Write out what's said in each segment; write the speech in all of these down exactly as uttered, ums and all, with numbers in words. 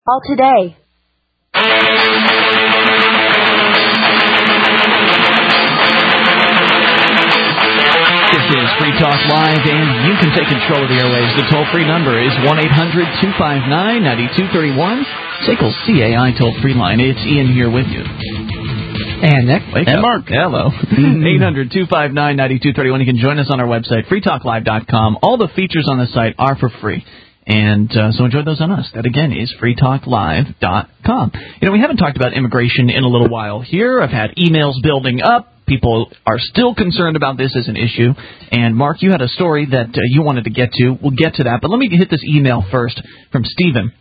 All today. This is Free Talk Live, and you can take control of the airwaves. The toll-free number is one eight hundred two five nine nine two three one. S A C L C A I toll-free line. It's Ian here with you. And Nick. Wake and up. Mark. Hello. eight hundred two five nine nine two three one. You can join us on our website, free talk live dot com. All the features on the site are for free. And uh, so enjoy those on us. That, again, is free talk live dot com. You know, we haven't talked about immigration in a little while here. I've had emails building up. People are still concerned about this as an issue. And, Mark, you had a story that uh, you wanted to get to. We'll get to that. But let me hit this email first from Stephen.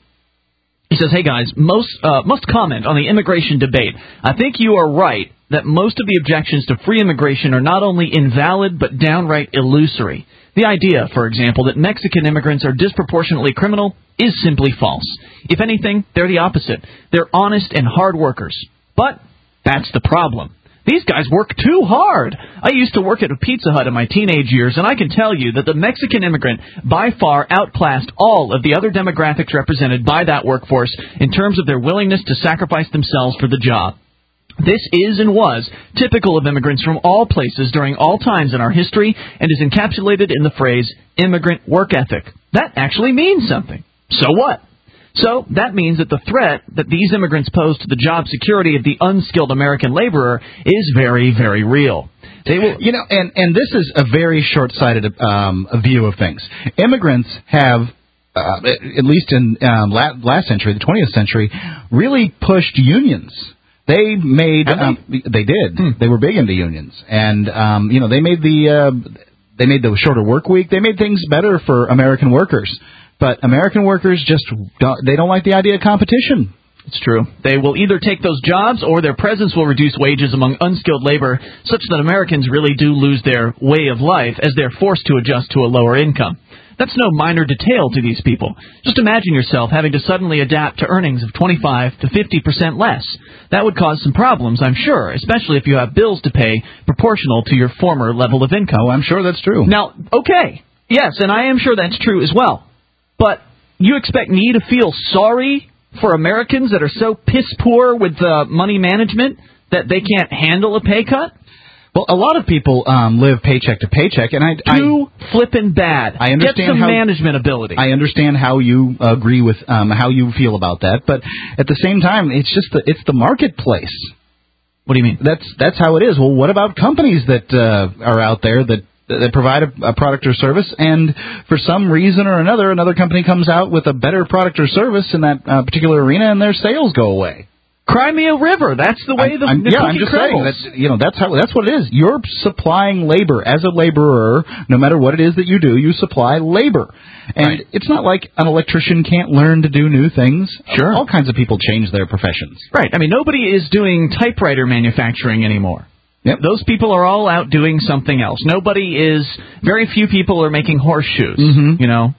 He says, hey, guys, most uh, must comment on the immigration debate. I think you are right that most of the objections to free immigration are not only invalid but downright illusory. The idea, for example, that Mexican immigrants are disproportionately criminal is simply false. If anything, they're the opposite. They're honest and hard workers. But that's the problem. These guys work too hard. I used to work at a Pizza Hut in my teenage years, and I can tell you that the Mexican immigrant by far outclassed all of the other demographics represented by that workforce in terms of their willingness to sacrifice themselves for the job. This is and was typical of immigrants from all places during all times in our history and is encapsulated in the phrase immigrant work ethic. That actually means something. So what? So that means that the threat that these immigrants pose to the job security of the unskilled American laborer is very, very real. They will, you know, and, and this is a very short-sighted um, view of things. Immigrants have, uh, at least in um, last century, the twentieth century, really pushed unions. They made, um, they did. Hmm. They were big into unions, and um, you know, they made the uh, they made the shorter work week. They made things better for American workers. But American workers just don't, they don't like the idea of competition. It's true. They will either take those jobs or their presence will reduce wages among unskilled labor, such that Americans really do lose their way of life as they're forced to adjust to a lower income. That's no minor detail to these people. Just imagine yourself having to suddenly adapt to earnings of twenty-five to fifty percent less. That would cause some problems, I'm sure, especially if you have bills to pay proportional to your former level of income. Oh, I'm sure that's true. Now, okay, yes, and I am sure that's true as well. But you expect me to feel sorry for Americans that are so piss-poor with uh, money management that they can't handle a pay cut? Well, a lot of people um, live paycheck to paycheck, and I too I, flippin' bad. I understand Get some how, management ability. I understand how you agree with um, how you feel about that, but at the same time, it's just the it's the marketplace. What do you mean? That's that's how it is. Well, what about companies that uh, are out there that that provide a, a product or service, and for some reason or another, another company comes out with a better product or service in that uh, particular arena, and their sales go away? Cry me a river. That's the way I'm, the, I'm, the yeah, cookie I'm just crumbles. saying that, you know, that's how that's what it is. You're supplying labor as a laborer. No matter what it is that you do, you supply labor, and right. It's not like an electrician can't learn to do new things. Sure, all kinds of people change their professions. Right. I mean, nobody is doing typewriter manufacturing anymore. Yep. Those people are all out doing something else. Nobody is. Very few people are making horseshoes. Mm-hmm. You know,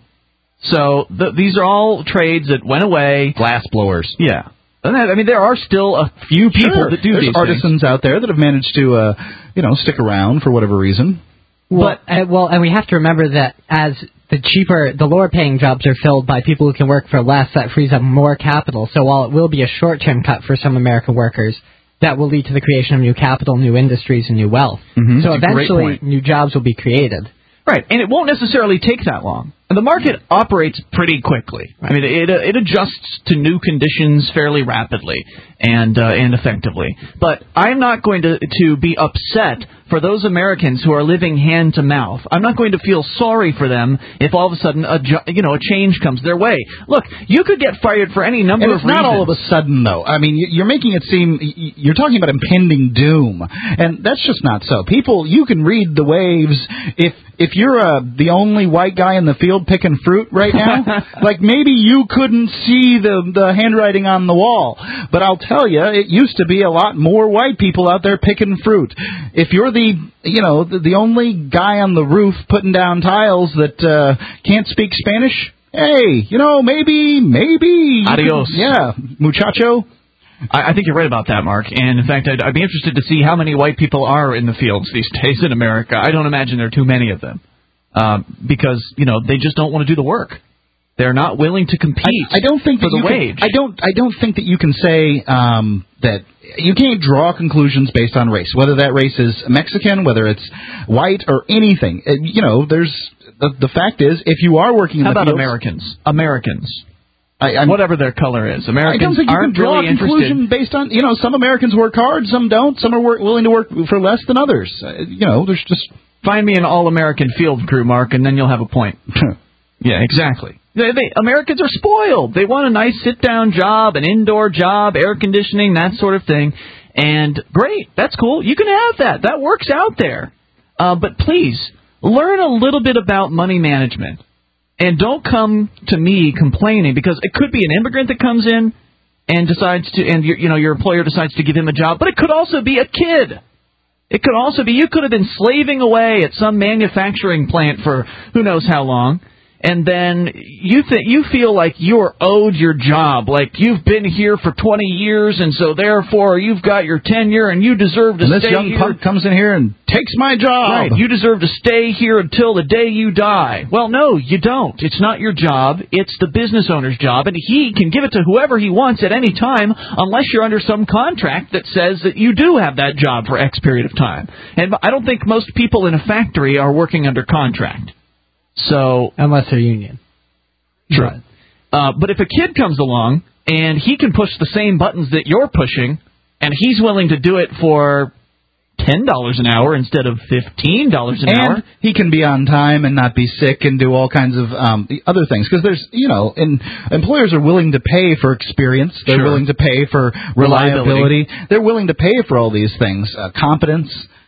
so the, these are all trades that went away. Glass blowers. Yeah. I mean, there are still a few people sure. that do There's these artisans things. out there that have managed to, uh, you know, stick around for whatever reason. Well, but, uh, well, and we have to remember that as the cheaper, the lower-paying jobs are filled by people who can work for less, that frees up more capital. So while it will be a short-term cut for some American workers, that will lead to the creation of new capital, new industries, and new wealth. Mm-hmm. So That's eventually, new jobs will be created. Right, and it won't necessarily take that long. And the market operates pretty quickly. I mean, it it adjusts to new conditions fairly rapidly and uh, and effectively. But I'm not going to to be upset for those Americans who are living hand to mouth. I'm not going to feel sorry for them if all of a sudden a you know a change comes their way. Look, you could get fired for any number and of it's reasons. Not all of a sudden, though. I mean, you're making it seem you're talking about impending doom, and that's just not so. People, you can read the waves if. If you're uh, the only white guy in the field picking fruit right now, like maybe you couldn't see the the handwriting on the wall. But I'll tell you, it used to be a lot more white people out there picking fruit. If you're the you know the, the only guy on the roof putting down tiles that uh, can't speak Spanish, hey, you know maybe maybe adios, could, yeah, muchacho. I, I think you're right about that, Mark. And, in fact, I'd, I'd be interested to see how many white people are in the fields these days in America. I don't imagine there are too many of them um, because, you know, they just don't want to do the work. They're not willing to compete I, I don't think for that the you wage. Can, I don't. I don't think that you can say um, that you can't draw conclusions based on race, whether that race is Mexican, whether it's white, or anything. Uh, you know, there's the, the fact is, if you are working in How the about fields, Americans? Americans. I, I'm, Whatever their color is, Americans I don't think you aren't can draw really a conclusion interested. based on, you know, some Americans work hard, some don't, some are work, willing to work for less than others. Uh, you know, there's just... Find me an all-American field crew, Mark, and then you'll have a point. Yeah, exactly. They, they, Americans are spoiled. They want a nice sit-down job, an indoor job, air conditioning, that sort of thing. And great, that's cool. You can have that. That works out there. Uh, but please, learn a little bit about money management. And don't come to me complaining, because it could be an immigrant that comes in and decides to, and your, you know, your employer decides to give him a job, but it could also be a kid. It could also be you could have been slaving away at some manufacturing plant for who knows how long, and then you th- you feel like you're owed your job, like you've been here for twenty years, and so therefore you've got your tenure and you deserve to and this stay young here. punk comes in here and takes my job. Right, you deserve to stay here until the day you die. Well, no, you don't. It's not your job. It's the business owner's job, and he can give it to whoever he wants at any time, unless you're under some contract that says that you do have that job for X period of time. And I don't think most people in a factory are working under contract. So unless they're union. True. But, uh, but if a kid comes along and he can push the same buttons that you're pushing, and he's willing to do it for ten dollars an hour instead of fifteen dollars an and hour. He can be on time and not be sick and do all kinds of um, other things. Because there's, you know, and employers are willing to pay for experience. They're Sure. willing to pay for reliability. Reliability. They're willing to pay for all these things, uh, competence.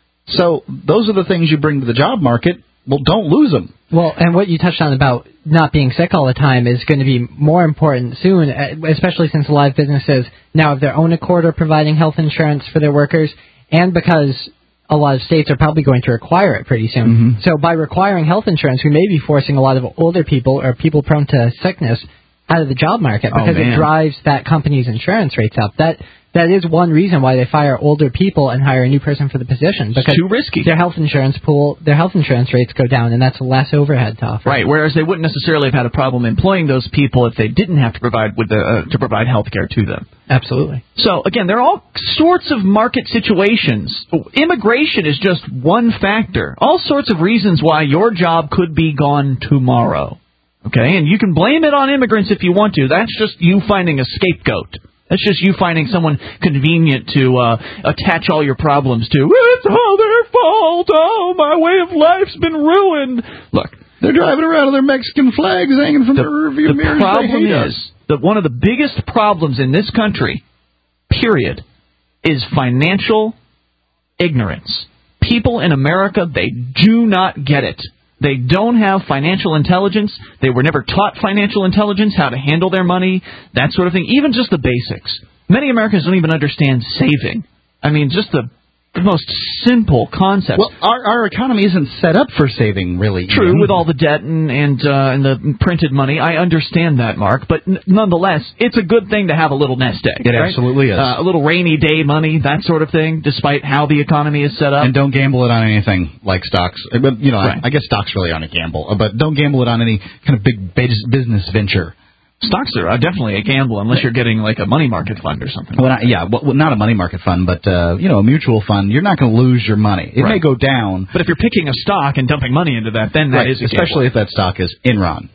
So those are the things you bring to the job market. Well, don't lose them. Well, and what you touched on about not being sick all the time is going to be more important soon, especially since a lot of businesses now of their own accord are providing health insurance for their workers, and because a lot of states are probably going to require it pretty soon. Mm-hmm. So by requiring health insurance, we may be forcing a lot of older people or people prone to sickness out of the job market because oh, it drives that company's insurance rates up. That That is one reason why they fire older people and hire a new person for the position, because it's too risky. Their health insurance pool, their health insurance rates go down, and that's less overhead to offer. Right, whereas they wouldn't necessarily have had a problem employing those people if they didn't have to provide with the, uh, to provide health care to them. Absolutely. So, again, there are all sorts of market situations. Immigration is just one factor. All sorts of reasons why your job could be gone tomorrow. Okay, and you can blame it on immigrants if you want to. That's just you finding a scapegoat. That's just you finding someone convenient to uh, attach all your problems to. It's all their fault. Oh, my way of life's been ruined. Look, they're driving around with their Mexican flags hanging from the, their rearview the mirrors. The problem is us. that one of the biggest problems in this country, period, is financial ignorance. People in America, they do not get it. They don't have financial intelligence. They were never taught financial intelligence, how to handle their money, that sort of thing, even just the basics. Many Americans don't even understand saving. I mean, just the most simple concepts. Well, our, our economy isn't set up for saving, really. True, Ian. with all the debt and and, uh, and the printed money. I understand that, Mark. But n- nonetheless, it's a good thing to have a little nest egg. It right? absolutely is. Uh, a little rainy day money, that sort of thing, despite how the economy is set up. And don't gamble it on anything like stocks. But, you know, Right. I, I guess stocks really aren't a gamble. But don't gamble it on any kind of big bus- business venture. Stocks are definitely a gamble unless you're getting like a money market fund or something. Well, not, yeah, well, not a money market fund, but uh, you know, a mutual fund. You're not going to lose your money. It Right. may go down, But if you're picking a stock and dumping money into that, then that right, is a gamble. especially if that stock is Enron.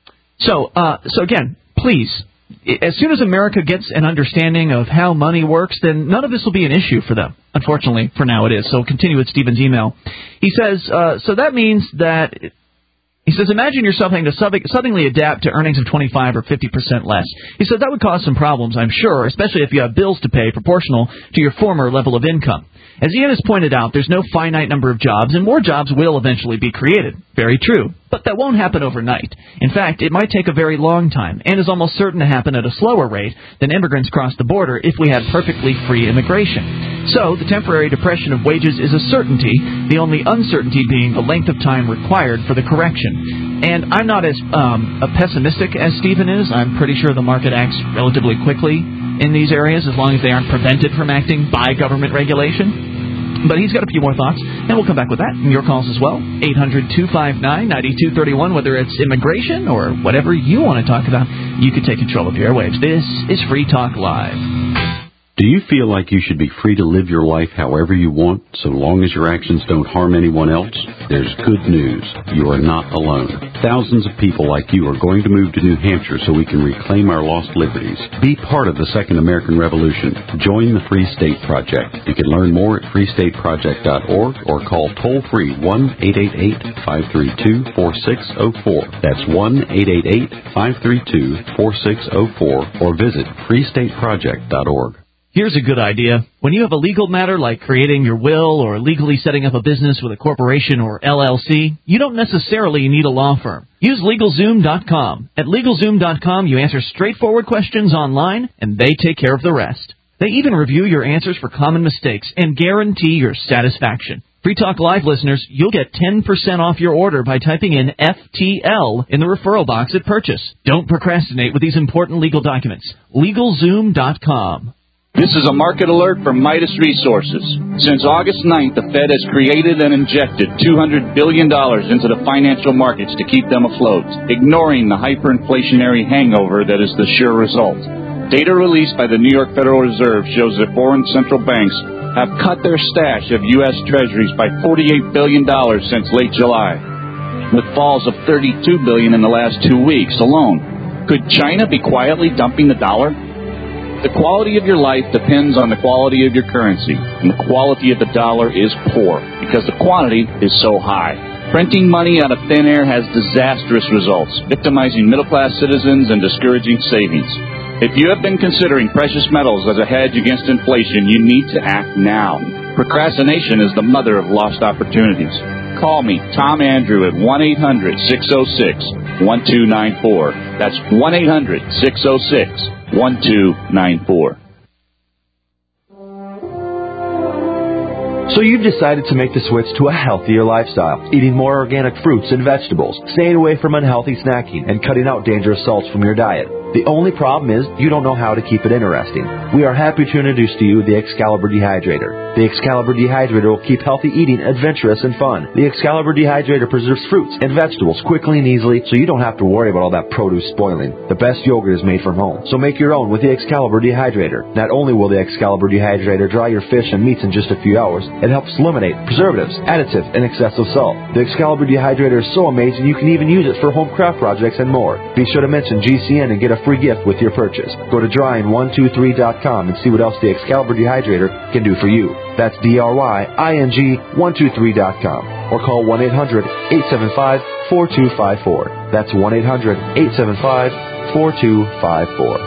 So, uh, so again, please, i- as soon as America gets an understanding of how money works, then none of this will be an issue for them. Unfortunately, for now it is. So continue with Stephen's email. He says, uh, so that means that... He says, imagine yourself having to suddenly adapt to earnings of twenty-five or fifty percent less. He said that would cause some problems, I'm sure, especially if you have bills to pay proportional to your former level of income. As Ian has pointed out, there's no finite number of jobs, and more jobs will eventually be created. Very true. But that won't happen overnight. In fact, it might take a very long time, and is almost certain to happen at a slower rate than immigrants cross the border if we had perfectly free immigration. So, the temporary depression of wages is a certainty, the only uncertainty being the length of time required for the correction. And I'm not as um, pessimistic as Stephen is. I'm pretty sure the market acts relatively quickly in these areas, as long as they aren't prevented from acting by government regulation. But he's got a few more thoughts, and we'll come back with that and your calls as well. eight hundred two five nine nine two three one, whether it's immigration or whatever you want to talk about, you can take control of your airwaves. This is Free Talk Live. Do you feel like you should be free to live your life however you want, so long as your actions don't harm anyone else? There's good news. You are not alone. Thousands of people like you are going to move to New Hampshire so we can reclaim our lost liberties. Be part of the Second American Revolution. Join the Free State Project. You can learn more at free state project dot org or call toll-free one eight eight eight, five three two, four six zero four. That's one eight eight eight, five three two, four six zero four or visit free state project dot org. Here's a good idea. When you have a legal matter like creating your will or legally setting up a business with a corporation or L L C, you don't necessarily need a law firm. Use LegalZoom dot com. At LegalZoom dot com, you answer straightforward questions online, and they take care of the rest. They even review your answers for common mistakes and guarantee your satisfaction. Free Talk Live listeners, you'll get ten percent off your order by typing in F T L in the referral box at purchase. Don't procrastinate with these important legal documents. LegalZoom dot com. This is a market alert from Midas Resources. Since August ninth, the Fed has created and injected two hundred billion dollars into the financial markets to keep them afloat, ignoring the hyperinflationary hangover that is the sure result. Data released by the New York Federal Reserve shows that foreign central banks have cut their stash of U S Treasuries by forty-eight billion dollars since late July, with falls of thirty-two billion dollars in the last two weeks alone. Could China be quietly dumping the dollar? The quality of your life depends on the quality of your currency, and the quality of the dollar is poor because the quantity is so high. Printing money out of thin air has disastrous results, victimizing middle-class citizens and discouraging savings. If you have been considering precious metals as a hedge against inflation, you need to act now. Procrastination is the mother of lost opportunities. Call me, Tom Andrew, at one eight hundred, six oh six, one two nine four. That's one eight hundred, six oh six, one two nine four. So you've decided to make the switch to a healthier lifestyle, eating more organic fruits and vegetables, staying away from unhealthy snacking, and cutting out dangerous salts from your diet. The only problem is you don't know how to keep it interesting. We are happy to introduce to you the Excalibur Dehydrator. The Excalibur Dehydrator will keep healthy eating adventurous and fun. The Excalibur Dehydrator preserves fruits and vegetables quickly and easily, so you don't have to worry about all that produce spoiling. The best yogurt is made from home, so make your own with the Excalibur Dehydrator. Not only will the Excalibur Dehydrator dry your fish and meats in just a few hours, it helps eliminate preservatives, additives, and excessive salt. The Excalibur Dehydrator is so amazing you can even use it for home craft projects and more. Be sure to mention G C N and get a free gift with your purchase. Go to drying one two three dot com and see what else the Excalibur Dehydrator can do for you. That's D R Y I N G one two three dot com. Or call one eight hundred, eight seven five, four two five four. That's one eight hundred, eight seven five, four two five four.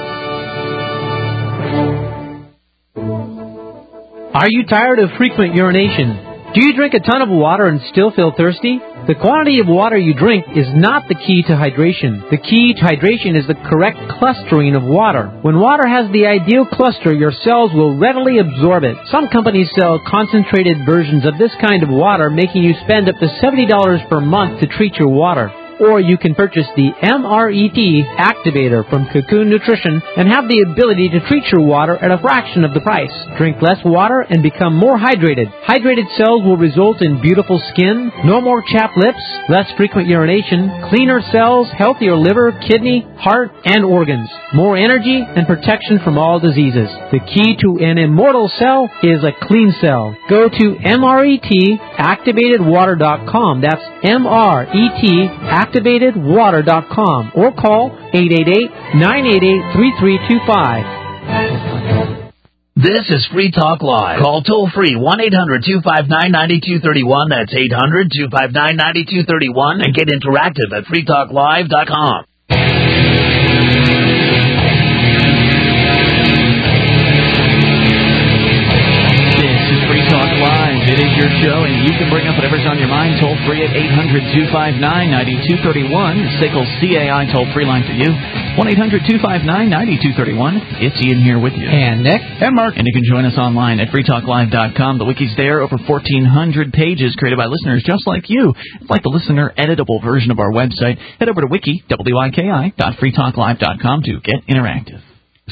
Are you tired of frequent urination? Do you drink a ton of water and still feel thirsty? The quantity of water you drink is not the key to hydration. The key to hydration is the correct clustering of water. When water has the ideal cluster, your cells will readily absorb it. Some companies sell concentrated versions of this kind of water, making you spend up to seventy dollars per month to treat your water. Or you can purchase the M R E T Activator from Cocoon Nutrition and have the ability to treat your water at a fraction of the price. Drink less water and become more hydrated. Hydrated cells will result in beautiful skin, no more chapped lips, less frequent urination, cleaner cells, healthier liver, kidney, heart, and organs, more energy, and protection from all diseases. The key to an immortal cell is a clean cell. Go to M R E T activated water dot com. That's M R E T activated water dot com or call eight eight eight, nine eight eight, three three two five. This is Free Talk Live. Call toll-free one eight hundred, two five nine, nine two three one. That's eight hundred, two five nine, nine two three one. And get interactive at free talk live dot com. It is your show, and you can bring up whatever's on your mind toll-free at eight hundred, two five nine, nine two three one. S I C L C A I toll-free line for you. one eight hundred, two five nine, nine two three one. It's Ian here with you. And Nick. And Mark. And you can join us online at free talk live dot com. The wiki's there, over fourteen hundred pages created by listeners just like you. It's like the listener editable version of our website. Head over to wiki, W I K I, dot free talk live dot com to get interactive.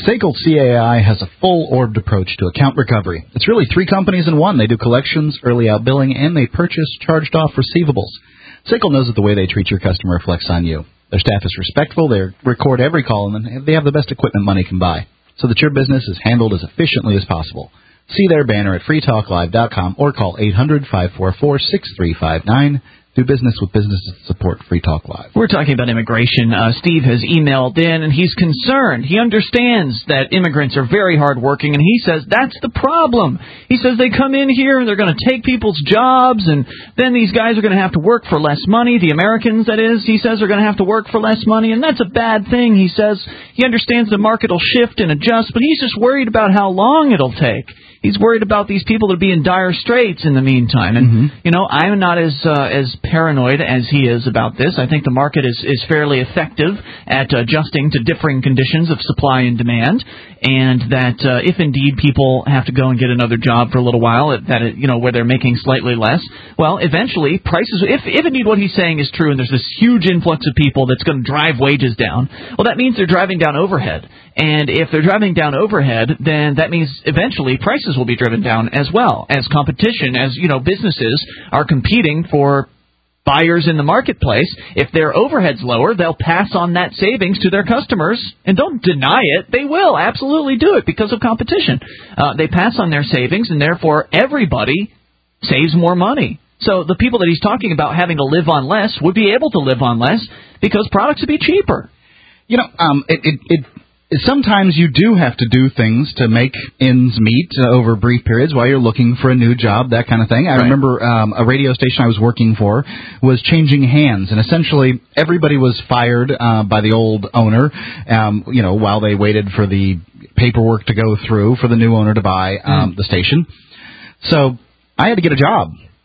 SACL C A I has a full-orbed approach to account recovery. It's really three companies in one. They do collections, early out billing, and they purchase charged-off receivables. SACL knows that the way they treat your customer reflects on you. Their staff is respectful. They record every call, and they have the best equipment money can buy, so that your business is handled as efficiently as possible. See their banner at free talk live dot com or call eight hundred, five four four, six three five nine. Do business with businesses that support Free Talk Live. We're talking about immigration. Uh, Steve has emailed in, and he's concerned. He understands that immigrants are very hardworking, and he says that's the problem. He says they come in here, and they're going to take people's jobs, and then these guys are going to have to work for less money. The Americans, that is, he says, are going to have to work for less money, and that's a bad thing. He says he understands the market will shift and adjust, but he's just worried about how long it'll take. He's worried about these people that will be in dire straits in the meantime. And, mm-hmm. you know, I'm not as uh, as paranoid as he is about this. I think the market is, is fairly effective at adjusting to differing conditions of supply and demand, and that uh, if indeed people have to go and get another job for a little while, that it, you know, where they're making slightly less, well, eventually prices, if, if indeed what he's saying is true and there's this huge influx of people that's going to drive wages down, well, that means they're driving down overhead. And if they're driving down overhead, then that means eventually prices will be driven down as well, as competition, as, you know, businesses are competing for buyers in the marketplace. If their overhead's lower, they'll pass on that savings to their customers, and don't deny it. They will absolutely do it because of competition. Uh, they pass on their savings, and therefore everybody saves more money. So the people that he's talking about having to live on less would be able to live on less because products would be cheaper. You know, um, it, it, it sometimes you do have to do things to make ends meet uh, over brief periods while you're looking for a new job, that kind of thing. I right. remember um, a radio station I was working for was changing hands, and essentially everybody was fired uh, by the old owner, um, you know, while they waited for the paperwork to go through for the new owner to buy um, mm. the station. So I had to get a job.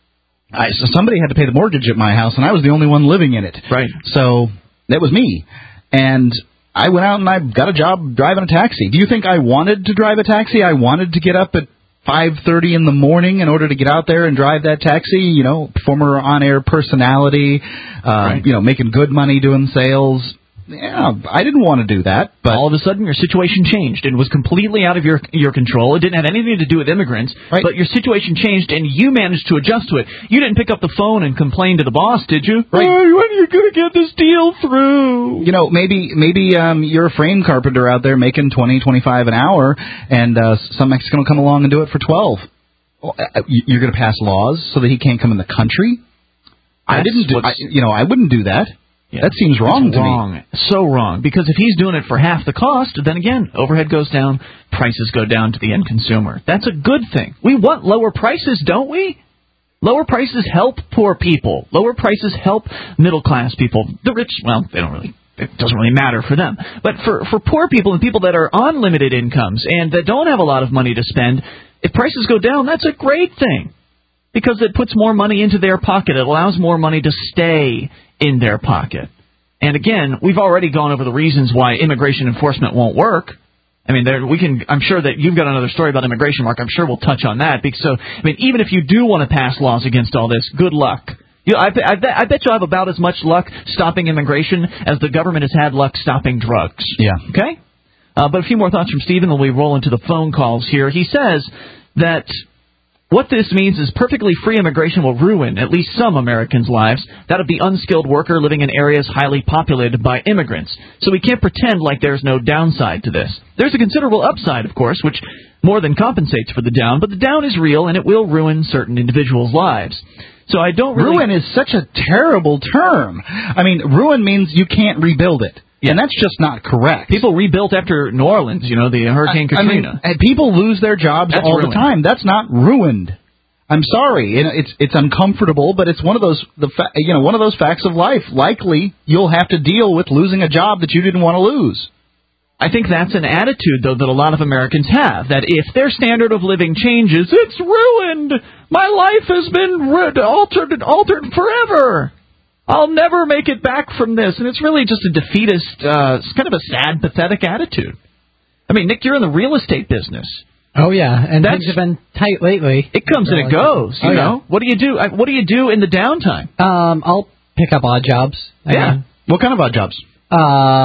I, so somebody had to pay the mortgage at my house, and I was the only one living in it. Right. So that was me. And I went out and I got a job driving a taxi. Do you think I wanted to drive a taxi? I wanted to get up at five thirty in the morning in order to get out there and drive that taxi. You know, former on-air personality, uh, right. you know, making good money doing sales. Yeah, I didn't want to do that, but all of a sudden your situation changed and was completely out of your your control. It didn't have anything to do with immigrants, right. but your situation changed and you managed to adjust to it. You didn't pick up the phone and complain to the boss, did you? Right. Hey, when are you going to get this deal through? You know, maybe maybe um, you're a frame carpenter out there making twenty, twenty-five an hour, and uh, some Mexican will come along and do it for twelve. Well, you're going to pass laws so that he can't come in the country? That's I didn't do. I, you know, I wouldn't do that. Yeah. That seems wrong it's to wrong. me. So wrong. Because if he's doing it for half the cost, then again, overhead goes down, prices go down to the end consumer. That's a good thing. We want lower prices, don't we? Lower prices help poor people. Lower prices help middle-class people. The rich, well, they don't really, it doesn't really matter for them. But for, for poor people and people that are on limited incomes and that don't have a lot of money to spend, if prices go down, that's a great thing. Because it puts more money into their pocket. It allows more money to stay in their pocket. And again, we've already gone over the reasons why immigration enforcement won't work. I mean, there, we can. I'm sure that you've got another story about immigration, Mark. I'm sure we'll touch on that. Because, so, I mean, even if you do want to pass laws against all this, good luck. You know, I, I, I bet you'll have about as much luck stopping immigration as the government has had luck stopping drugs. Yeah. Okay? Uh, but a few more thoughts from Stephen when we roll into the phone calls here. He says that what this means is perfectly free immigration will ruin at least some Americans' lives. That of the unskilled worker living in areas highly populated by immigrants. So we can't pretend like there's no downside to this. There's a considerable upside, of course, which more than compensates for the down, but the down is real and it will ruin certain individuals' lives. So I don't really... Ruin is such a terrible term. I mean, ruin means you can't rebuild it. Yeah. And that's just not correct. People rebuilt after New Orleans, you know, the Hurricane I, Katrina. I mean, people lose their jobs that's all ruined. the time. That's not ruined. I'm sorry. It's it's uncomfortable, but it's one of those the fa- you know one of those facts of life. Likely, you'll have to deal with losing a job that you didn't want to lose. I think that's an attitude, though, that a lot of Americans have, that if their standard of living changes, it's ruined. My life has been rid- altered altered forever. I'll never make it back from this. And it's really just a defeatist, uh, it's kind of a sad, pathetic attitude. I mean, Nick, you're in the real estate business. Oh, yeah, and That's, things have been tight lately. It comes and it goes, you oh, know. Yeah. What do you do? What do you do in the downtime? Um, I'll pick up odd jobs. Yeah. What kind of odd jobs? Uh,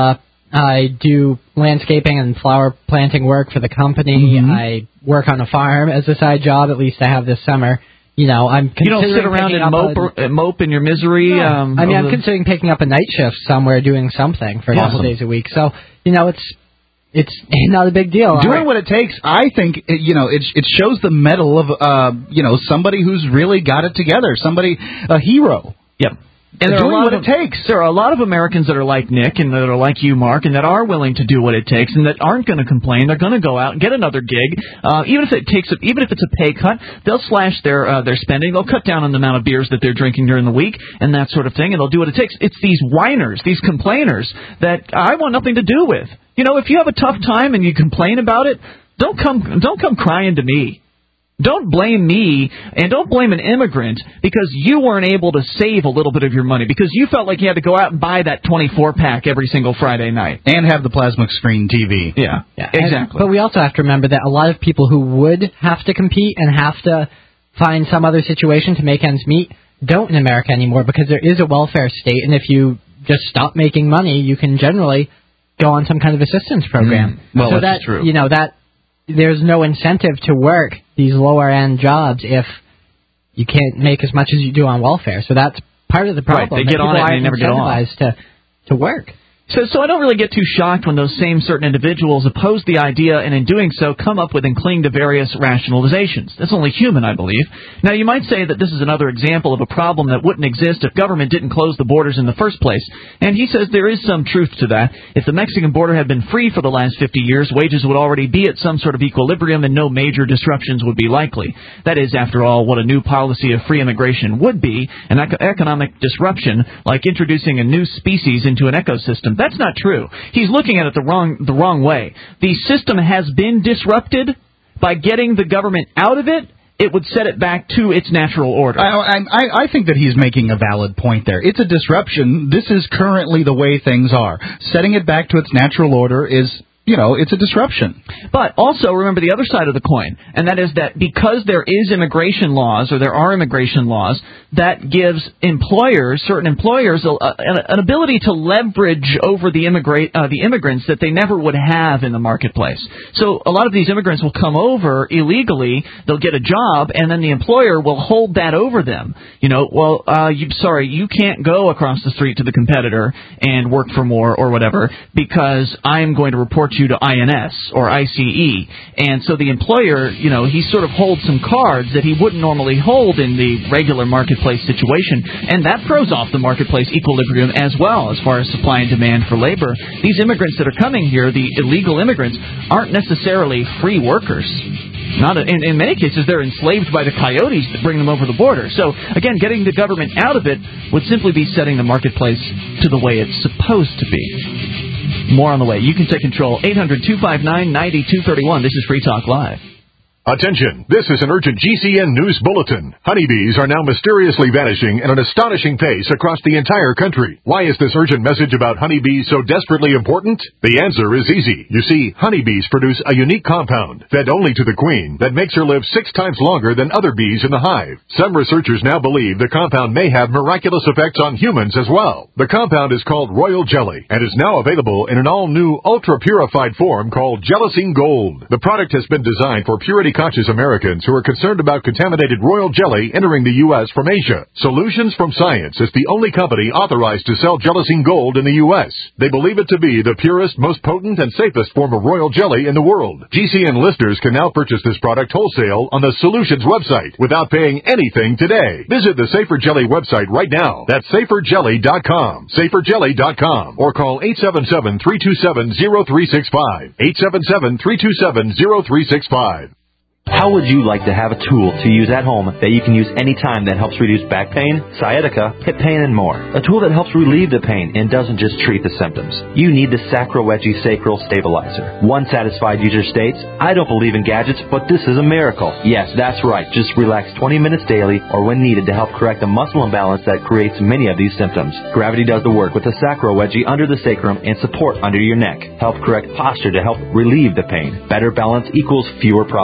I do landscaping and flower planting work for the company. Mm-hmm. I work on a farm as a side job, at least I have this summer. You know, I'm You don't considering sit around picking and up mope, or, uh, mope in your misery? No. Um, I mean, I'm over the- considering picking up a night shift somewhere doing something for a couple Awesome. days a week. So, you know, it's it's not a big deal. Doing what it takes, I think, it- you know, it it shows the mettle of, uh, you know, somebody who's really got it together, somebody, a hero. Yep. And there are doing a lot what of, it takes. There are a lot of Americans that are like Nick and that are like you, Mark, and that are willing to do what it takes and that aren't going to complain. They're going to go out and get another gig, uh, even if it takes, a, even if it's a pay cut. They'll slash their uh, their spending. They'll cut down on the amount of beers that they're drinking during the week and that sort of thing, and they'll do what it takes. It's these whiners, these complainers that I want nothing to do with. You know, if you have a tough time and you complain about it, don't come don't come crying to me. Don't blame me, and don't blame an immigrant because you weren't able to save a little bit of your money, because you felt like you had to go out and buy that twenty-four pack every single Friday night. And have the plasma screen T V. Yeah, Yeah, exactly. And, but we also have to remember that a lot of people who would have to compete and have to find some other situation to make ends meet don't in America anymore, because there is a welfare state, and if you just stop making money, you can generally go on some kind of assistance program. Mm. Well, so that's that, true. You know, that there's no incentive to work these lower-end jobs if you can't make as much as you do on welfare. So that's part of the problem. Right, they that get on people it and they aren't never get on. incentivized to, to work. So, so I don't really get too shocked when those same certain individuals oppose the idea and in doing so come up with and cling to various rationalizations. That's only human, I believe. Now, you might say that this is another example of a problem that wouldn't exist if government didn't close the borders in the first place. And he says there is some truth to that. If the Mexican border had been free for the last fifty years, wages would already be at some sort of equilibrium and no major disruptions would be likely. That is, after all, what a new policy of free immigration would be, an ec- economic disruption like introducing a new species into an ecosystem. That's not true. He's looking at it the wrong the wrong way. The system has been disrupted. By getting the government out of it, it would set it back to its natural order. I, I, I think that he's making a valid point there. It's a disruption. This is currently the way things are. Setting it back to its natural order is, you know, it's a disruption. But also remember the other side of the coin, and that is that because there is immigration laws, or there are immigration laws, that gives employers, certain employers, a, an, an ability to leverage over the immigrate uh, the immigrants that they never would have in the marketplace. So a lot of these immigrants will come over illegally, they'll get a job, and then the employer will hold that over them. You know, well, uh, you, sorry, you can't go across the street to the competitor and work for more or whatever because I'm going to report you to I N S or I C E. And so the employer, you know, he sort of holds some cards that he wouldn't normally hold in the regular marketplace situation, and that throws off the marketplace equilibrium as well as far as supply and demand for labor. These immigrants that are coming here, the illegal immigrants, aren't necessarily free workers. Not a, in, in many cases, they're enslaved by the coyotes that bring them over the border. So, again, getting the government out of it would simply be setting the marketplace to the way it's supposed to be. More on the way. You can take control. eight hundred two five nine nine two three one. This is Free Talk Live. Attention, this is an urgent G C N news bulletin. Honeybees are now mysteriously vanishing at an astonishing pace across the entire country. Why is this urgent message about honeybees so desperately important? The answer is easy. You see, honeybees produce a unique compound, fed only to the queen, that makes her live six times longer than other bees in the hive. Some researchers now believe the compound may have miraculous effects on humans as well. The compound is called Royal Jelly and is now available in an all-new, ultra-purified form called Jellicine Gold. The product has been designed for purity conscious Americans who are concerned about contaminated royal jelly entering the U S from Asia. Solutions from Science is the only company authorized to sell Jellicine Gold in the U S. They believe it to be the purest, most potent, and safest form of royal jelly in the world. G C N listeners can now purchase this product wholesale on the Solutions website without paying anything today. Visit the Safer Jelly website right now. That's safer jelly dot com. safer jelly dot com. Or call eight seven seven, three two seven, zero three six five. eight seven seven, three two seven, zero three six five. How would you like to have a tool to use at home that you can use anytime that helps reduce back pain, sciatica, hip pain, and more? A tool that helps relieve the pain and doesn't just treat the symptoms. You need the Sacro-Wedgie Sacral Stabilizer. One satisfied user states, I don't believe in gadgets, but this is a miracle. Yes, that's right. Just relax twenty minutes daily or when needed to help correct the muscle imbalance that creates many of these symptoms. Gravity does the work with the Sacro-Wedgie under the sacrum and support under your neck. Help correct posture to help relieve the pain. Better balance equals fewer problems.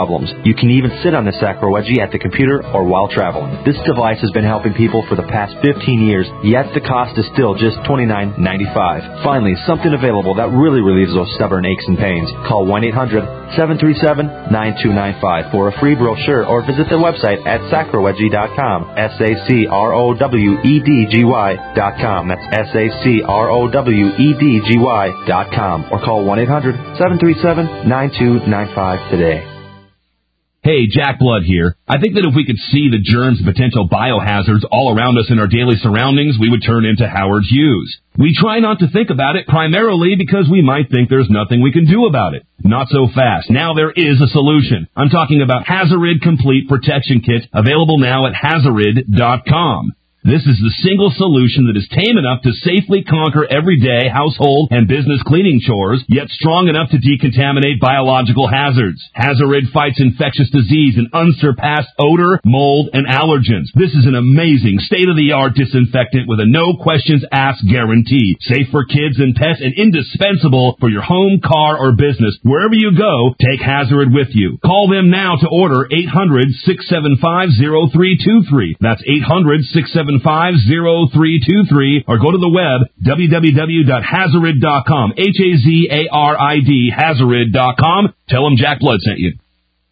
You can even sit on the Sacro Wedgie at the computer or while traveling. This device has been helping people for the past fifteen years, yet the cost is still just twenty-nine ninety-five. Finally, something available that really relieves those stubborn aches and pains. Call one eight hundred seven three seven nine two nine five for a free brochure or visit their website at sacro wedgie dot com. S A C R O W E D G Y dot com. That's S A C R O W E D G Y dot com. Or call one eight hundred seven three seven nine two nine five today. Hey, Jack Blood here. I think that if we could see the germs and potential biohazards all around us in our daily surroundings, we would turn into Howard Hughes. We try not to think about it primarily because we might think there's nothing we can do about it. Not so fast. Now there is a solution. I'm talking about Hazarid Complete Protection Kit, available now at hazarid dot com. This is the single solution that is tame enough to safely conquer everyday household and business cleaning chores, yet strong enough to decontaminate biological hazards. Hazarid fights infectious disease and unsurpassed odor, mold, and allergens. This is an amazing state-of-the-art disinfectant with a no-questions-asked guarantee. Safe for kids and pets and indispensable for your home, car, or business. Wherever you go, take Hazarid with you. Call them now to order eight hundred six seven five zero three two three. That's eight hundred six seven five zero three two three, or go to the web, w w w dot hazarid dot com, H A Z A R I D, hazarid dot com. Tell them Jack Blood sent you.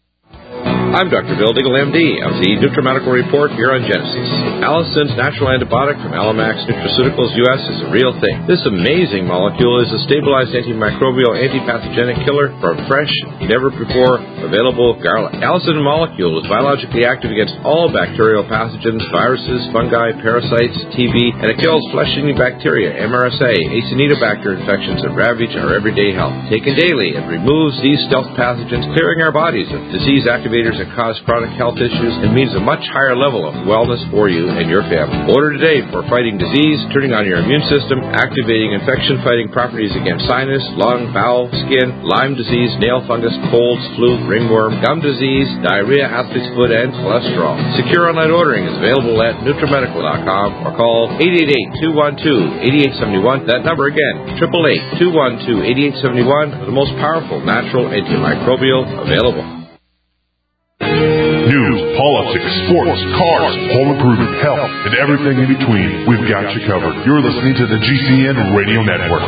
I'm Doctor Bill Diggle, M D, of the NutriMedical Report here on Genesis. Allison's natural antibiotic from Alamax Nutraceuticals U S is a real thing. This amazing molecule is a stabilized antimicrobial antipathogenic killer from fresh, never-before available garlic. Allison molecule is biologically active against all bacterial pathogens, viruses, fungi, parasites, T B, and it kills flesh-eating bacteria, M R S A, Acinetobacter infections that ravage our everyday health. Taken daily, it removes these stealth pathogens, clearing our bodies of disease activators that cause chronic health issues and means a much higher level of wellness for you and your family. Order today for fighting disease, turning on your immune system, activating infection-fighting properties against sinus, lung, bowel, skin, Lyme disease, nail fungus, colds, flu, ringworm, gum disease, diarrhea, athlete's foot, and cholesterol. Secure online ordering is available at nutrimedical dot com or call eight eight eight, two one two, eight eight seven one. That number again, eight eight eight, two one two, eight eight seven one, the most powerful natural antimicrobial available. News, politics, sports, cars, home improvement, health, and everything in between. We've got you covered. You're listening to the G C N Radio Network.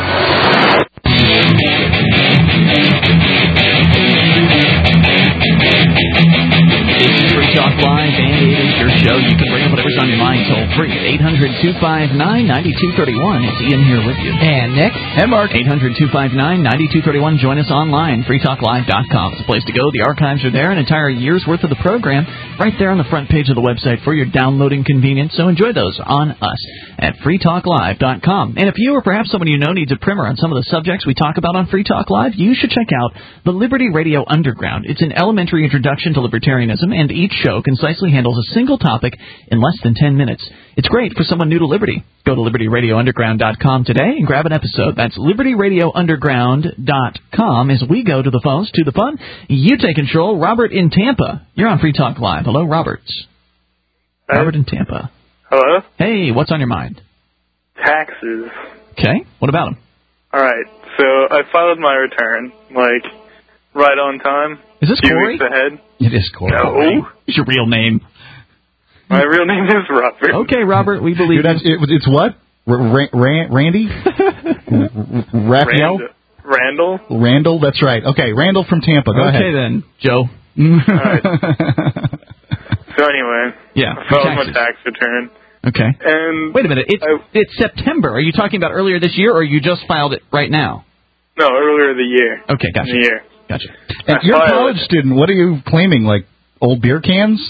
It's Free Talk Live, and it is your show. You can bring up whatever's on your mind toll free at eight hundred two five nine nine two three one. It's Ian here with you. And Nick. And Mark. eight hundred two five nine nine two three one. Join us online, free talk live dot com. It's a place to go. The archives are there, an entire year's worth of the program right there on the front page of the website for your downloading convenience. So enjoy those on us at free talk live dot com. And if you or perhaps someone you know needs a primer on some of the subjects we talk about on Free Talk Live, you should check out the Liberty Radio Underground. It's an elementary introduction to libertarianism, and each show concisely handles a single topic in less than ten minutes. It's great for someone new to Liberty. Go to liberty radio underground dot com today and grab an episode. That's liberty radio underground dot com. As we go to the phones, to the fun, you take control. Robert in Tampa. You're on Free Talk Live. Hello, Robert. Hi. Robert in Tampa. Hello? Hey, what's on your mind? Taxes. Okay, what about them? All right, so I filed my return, like, right on time. Is this few Corey? weeks ahead. It is Corey. No. What's your real name? My real name is Robert. Okay, Robert, we believe Dude, that's, it, it's what? R- Ra- Randy? Raphael? Rand- Randall? Randall, that's right. Okay, Randall from Tampa. Go okay, ahead. Okay, then, Joe. All right. So anyway, yeah, I filed my tax return. Okay. And wait a minute, it's I, it's September. Are you talking about earlier this year, or you just filed it right now? No, earlier the year. Okay, gotcha. The year. Gotcha. And you're a college student. What are you claiming, like old beer cans?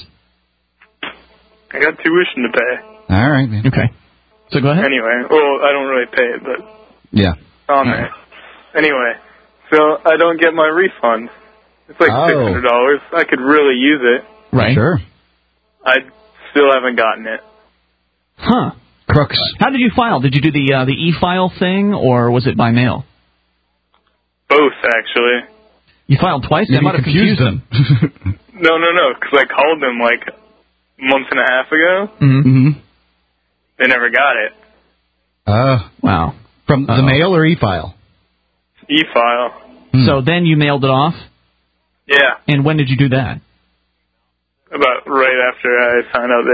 I got tuition to pay. All right, man. Okay. So go ahead. Anyway, well, I don't really pay it, but yeah, on there. Right. Anyway, so I don't get my refund. It's like oh. six hundred dollars. I could really use it. Right. Sure. I still haven't gotten it. Huh. Crooks. How did you file? Did you do the uh, the e-file thing, or was it by mail? Both, actually. You filed twice? Yeah, that might have confused them. them. no, no, no, because I called them like a month and a half ago. Mm-hmm. They never got it. Uh, wow. From Uh-oh. the mail or e-file? E-file. Hmm. So then you mailed it off? Yeah. And when did you do that? about right after I found out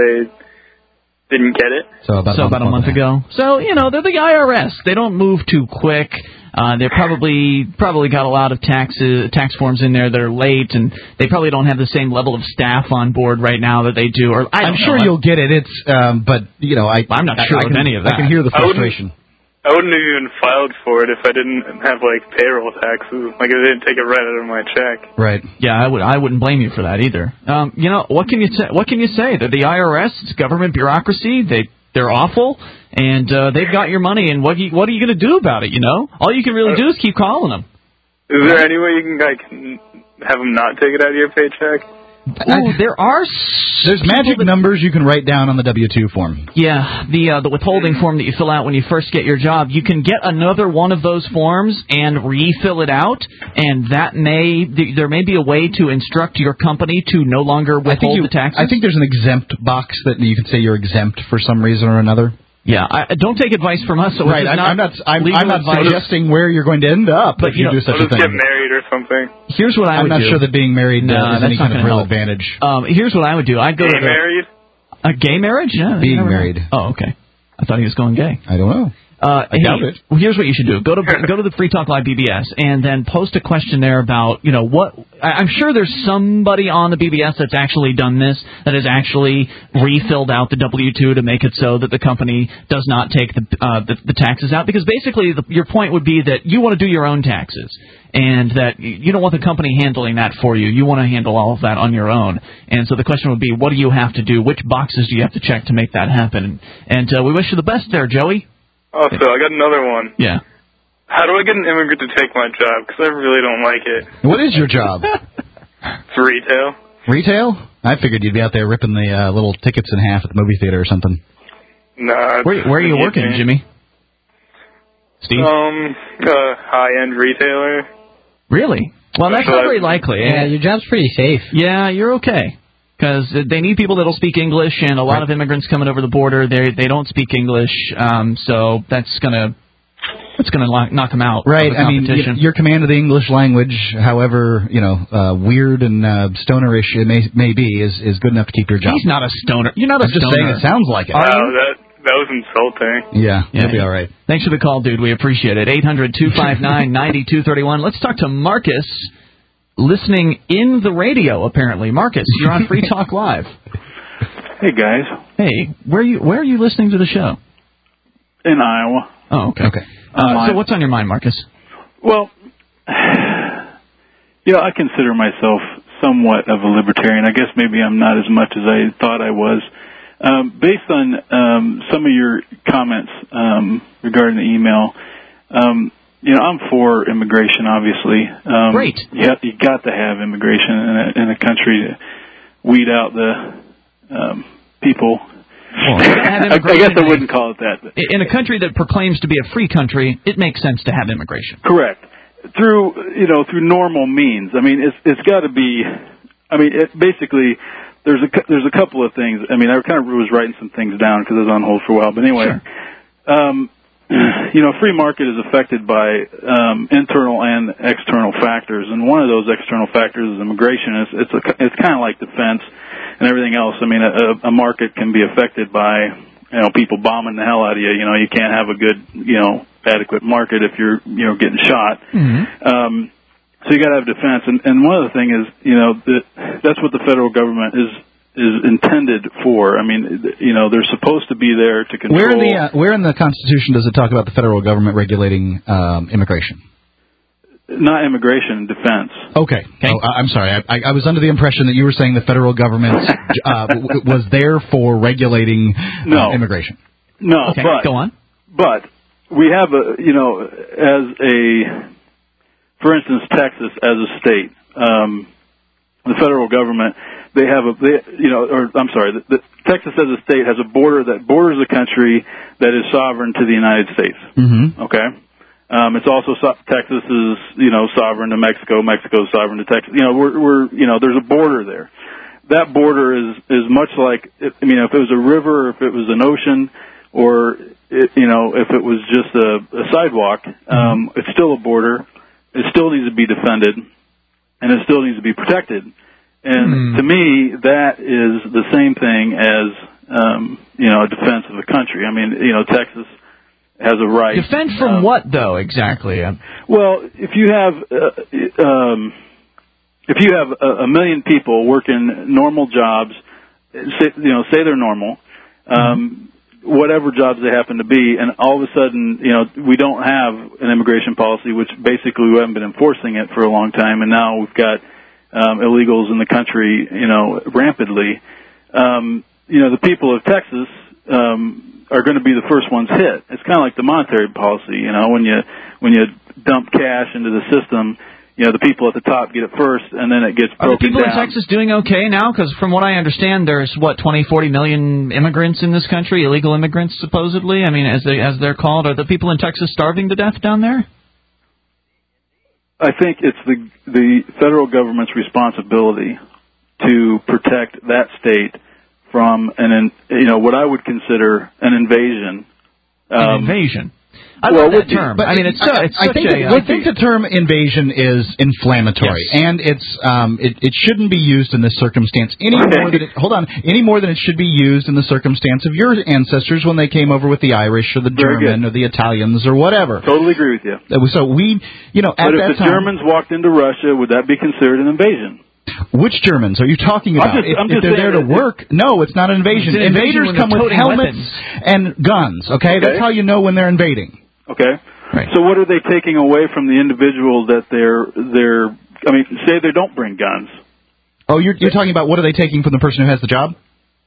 they didn't get it. So about, so a, about a month ago. So, you know, they're the I R S. They don't move too quick. Uh, they're probably probably got a lot of taxes, tax forms in there that are late, and they probably don't have the same level of staff on board right now that they do. Or I don't I'm sure know. you'll get it. It's, um, but you know, I I'm not sure I, I of can, any of that. I can hear the frustration. I wouldn't have even filed for it if I didn't have, like, payroll taxes. Like, if they didn't take it right out of my check. Right. Yeah, I would. I wouldn't blame you for that either. Um, you know, what can you say? What can you say? They're the I R S. It's government bureaucracy. They they're awful, and uh, they've got your money. And what you, what are you going to do about it? You know, all you can really do is keep calling them. Is there any way you can, like, have them not take it out of your paycheck? Oh, there are. There's magic numbers you can write down on the W two form. Yeah, the uh, the withholding form that you fill out when you first get your job. You can get another one of those forms and refill it out, and that may there may be a way to instruct your company to no longer withhold I think you, the taxes. I think there's an exempt box that you can say you're exempt for some reason or another. Yeah, I, don't take advice from us. So right, it's I'm not I'm not. I'm, legal I'm not advice. suggesting where you're going to end up But if you, you know, do such I'll a just thing. get married or something. Here's what I I'm would not do. sure that being married No, uh, is that's any not kind of gonna real help. advantage. Um, here's what I would do. I'd go Gay to the, married? a gay marriage. Yeah, Being you never know. married. Oh, okay. I thought he was going gay. I don't know. Uh, I hey, doubt it. well, here's what you should do: go to go to the Free Talk Live B B S and then post a question there about you know what. I, I'm sure there's somebody on the B B S that's actually done this, that has actually refilled out the W two to make it so that the company does not take the uh, the, the taxes out. Because basically, the, your point would be that you want to do your own taxes, and that you don't want the company handling that for you. You want to handle all of that on your own. And so the question would be, what do you have to do? Which boxes do you have to check to make that happen? And uh, we wish you the best there, Joey. Oh, so I got another one. Yeah. How do I get an immigrant to take my job? Because I really don't like it. What is your job? It's retail. Retail? I figured you'd be out there ripping the uh, little tickets in half at the movie theater or something. Nah. Where, where are you working, Jimmy? Steve? Um, uh, high-end retailer. Really? Well, that's not very likely. Yeah, your job's pretty safe. Yeah, you're okay. Because they need people that'll speak English, and a lot right. of immigrants coming over the border, they they don't speak English, um, so that's gonna that's gonna knock, knock them out. Right. Of the I mean, y- your command of the English language, however, you know, uh, weird and uh, stonerish it may may be, is is good enough to keep your job. He's not a stoner. You're not a I'm just stoner. saying, it sounds like it. Wow, that that was insulting. Yeah, Yeah, you'll be yeah. all right. Thanks for the call, dude. We appreciate it. eight hundred two five nine nine two three one. Let's talk to Marcus, listening in the radio, apparently. Marcus, you're on Free Talk Live. Hey, guys. Hey, where are you where are you listening to the show? In Iowa. Oh, okay. Okay. Uh, so what's on your mind, Marcus? Well, you know, I consider myself somewhat of a libertarian. I guess maybe I'm not as much as I thought I was. Um, based on um, some of your comments um, regarding the email, um, you know, I'm for immigration, obviously. Um, Great. You have, you got to have immigration in a, in a country to weed out the um, people. Well, I, I guess I wouldn't call it that. But. In a country that proclaims to be a free country, it makes sense to have immigration. Correct. Through, you know, through normal means. I mean, it's it's got to be. I mean, it, basically, there's a there's a couple of things. I mean, I kind of was writing some things down because I was on hold for a while. But anyway, Sure. um, you know, free market is affected by um, internal and external factors, and one of those external factors is immigration. It's it's a, it's kind of like defense and everything else. I mean, a, a market can be affected by, you know, people bombing the hell out of you. You know, you can't have a good, you know, adequate market if you're, you know, getting shot. Mm-hmm. Um, so you got to have defense, and, and one other thing is, you know, that that's what the federal government is is intended for. I mean, you know, they're supposed to be there to control. Where in the uh, where in the Constitution does it talk about the federal government regulating um, immigration? Not immigration, defense. Okay. Okay. Oh, I- I'm sorry. I, I, I was under the impression that you were saying the federal government uh, w- was there for regulating uh, No. immigration. No, Okay, but go on. But we have a, you know, as a, for instance, Texas as a state, um, the federal government, they have a, they, you know, or I'm sorry, the, the, Texas as a state has a border that borders a country that is sovereign to the United States. Mm-hmm. Okay. Um, it's also so- Texas is, you know, sovereign to Mexico. Mexico is sovereign to Texas. You know, we're, we're, you know, there's a border there. That border is is much like, I mean, if it was a river, or if it was an ocean, or it, you know, if it was just a, a sidewalk, um, it's still a border. It still needs to be defended, and it still needs to be protected. And Hmm. to me, that is the same thing as, um, you know, a defense of the country. I mean, you know, Texas has a right. Defend from um, what, though, exactly? Um, Well, if you have, uh, um, if you have a, a million people working normal jobs, say, you know, say they're normal, um, mm-hmm. whatever jobs they happen to be, and all of a sudden, you know, we don't have an immigration policy, which basically we haven't been enforcing it for a long time, and now we've got um, illegals in the country, you know, rampantly. Um, you know, the people of Texas um, are going to be the first ones hit. It's kind of like the monetary policy, you know, when you when you dump cash into the system, you know, the people at the top get it first, and then it gets broken down. Are the people in Texas doing okay now? Because from what I understand, there's, what, twenty, forty million immigrants in this country, illegal immigrants, supposedly? I mean, as, they, as they're called. Are the people in Texas starving to death down there? I think it's the the federal government's responsibility to protect that state from an, you know, what I would consider an invasion. An Um, invasion. I well, love that term. But I mean, it's, so, it's I, I such think a... that, I think the term invasion is inflammatory, Yes. and it's um, it, it shouldn't be used in this circumstance any Okay. more than it, hold on any more than it should be used in the circumstance of your ancestors when they came over with the Irish or the Very German good. or the Italians or whatever. Totally agree with you. So we, you know, at But if that the time, Germans walked into Russia, would that be considered an invasion? which Germans are you talking I'm about? just- if I'm if just they're there to saying that- work, no, it's not an invasion. It's an invasion Invaders when come they're with toting helmets weapons. and guns. Okay, that's Okay. how you know when they're invading. Okay. Right. So what are they taking away from the individual that they're they're? I mean, say they don't bring guns. Oh, you're you're talking about what are they taking from the person who has the job?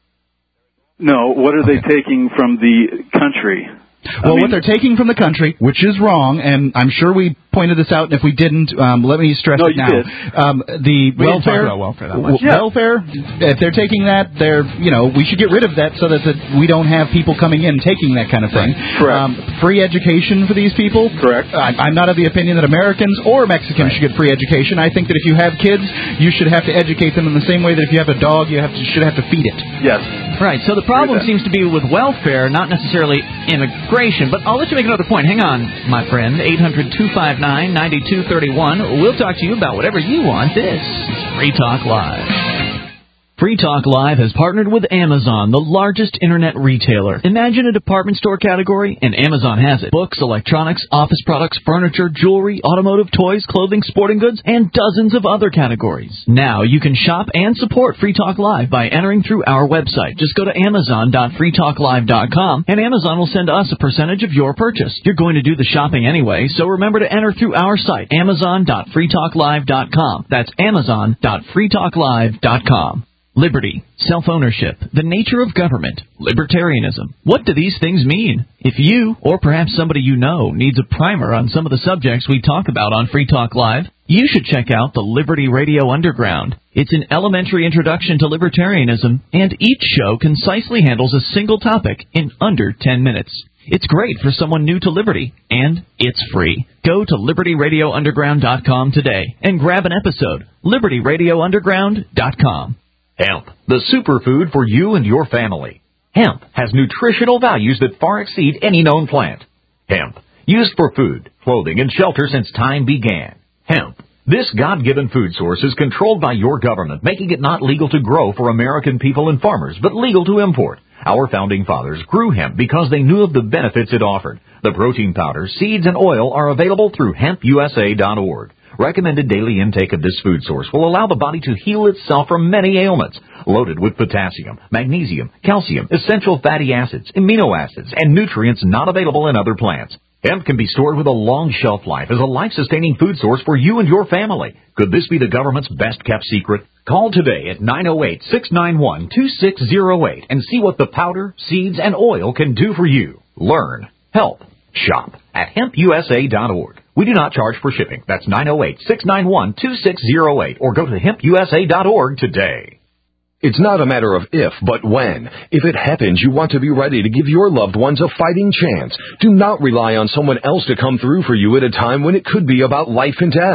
No, what are they taking from the country? Well, I mean, what they're taking from the country, which is wrong, and I'm sure we pointed this out, and if we didn't, um, let me stress No, it you now. did. Um, the We didn't talk welfare, about welfare that much. w- welfare, if they're taking that, they're, you know, we should get rid of that so that, that we don't have people coming in taking that kind of thing. Correct. Um, free education for these people. Correct. I, I'm not of the opinion that Americans or Mexicans should get free education. I think that if you have kids, you should have to educate them in the same way that if you have a dog, you have to should have to feed it. Yes. Right, so the problem seems to be with welfare, not necessarily immigration. But I'll let you make another point. Hang on, my friend. eight hundred two five nine nine two three one. We'll talk to you about whatever you want. This is Free Talk Live. Free Talk Live has partnered with Amazon, the largest internet retailer. Imagine a department store category, and Amazon has it. Books, electronics, office products, furniture, jewelry, automotive, toys, clothing, sporting goods, and dozens of other categories. Now you can shop and support Free Talk Live by entering through our website. Just go to amazon dot free talk live dot com, and Amazon will send us a percentage of your purchase. You're going to do the shopping anyway, so remember to enter through our site, amazon dot free talk live dot com. That's amazon dot free talk live dot com. Liberty, self-ownership, the nature of government, libertarianism. What do these things mean? If you, or perhaps somebody you know, needs a primer on some of the subjects we talk about on Free Talk Live, you should check out the Liberty Radio Underground. It's an elementary introduction to libertarianism, and each show concisely handles a single topic in under ten minutes. It's great for someone new to Liberty, and it's free. Go to liberty radio underground dot com today and grab an episode. liberty radio underground dot com. Hemp, the superfood for you and your family. Hemp has nutritional values that far exceed any known plant. Hemp, used for food, clothing, and shelter since time began. Hemp, this God-given food source is controlled by your government, making it not legal to grow for American people and farmers, but legal to import. Our founding fathers grew hemp because they knew of the benefits it offered. The protein powder, seeds, and oil are available through hemp u s a dot org. Recommended daily intake of this food source will allow the body to heal itself from many ailments. Loaded with potassium, magnesium, calcium, essential fatty acids, amino acids, and nutrients not available in other plants. Hemp can be stored with a long shelf life as a life-sustaining food source for you and your family. Could this be the government's best-kept secret? Call today at nine oh eight, six nine one, two six oh eight and see what the powder, seeds, and oil can do for you. Learn, help, shop at hemp u s a dot org. We do not charge for shipping. That's nine oh eight, six nine one, two six oh eight or go to hemp u s a dot org today. It's not a matter of if, but when. If it happens, you want to be ready to give your loved ones a fighting chance. Do not rely on someone else to come through for you at a time when it could be about life and death.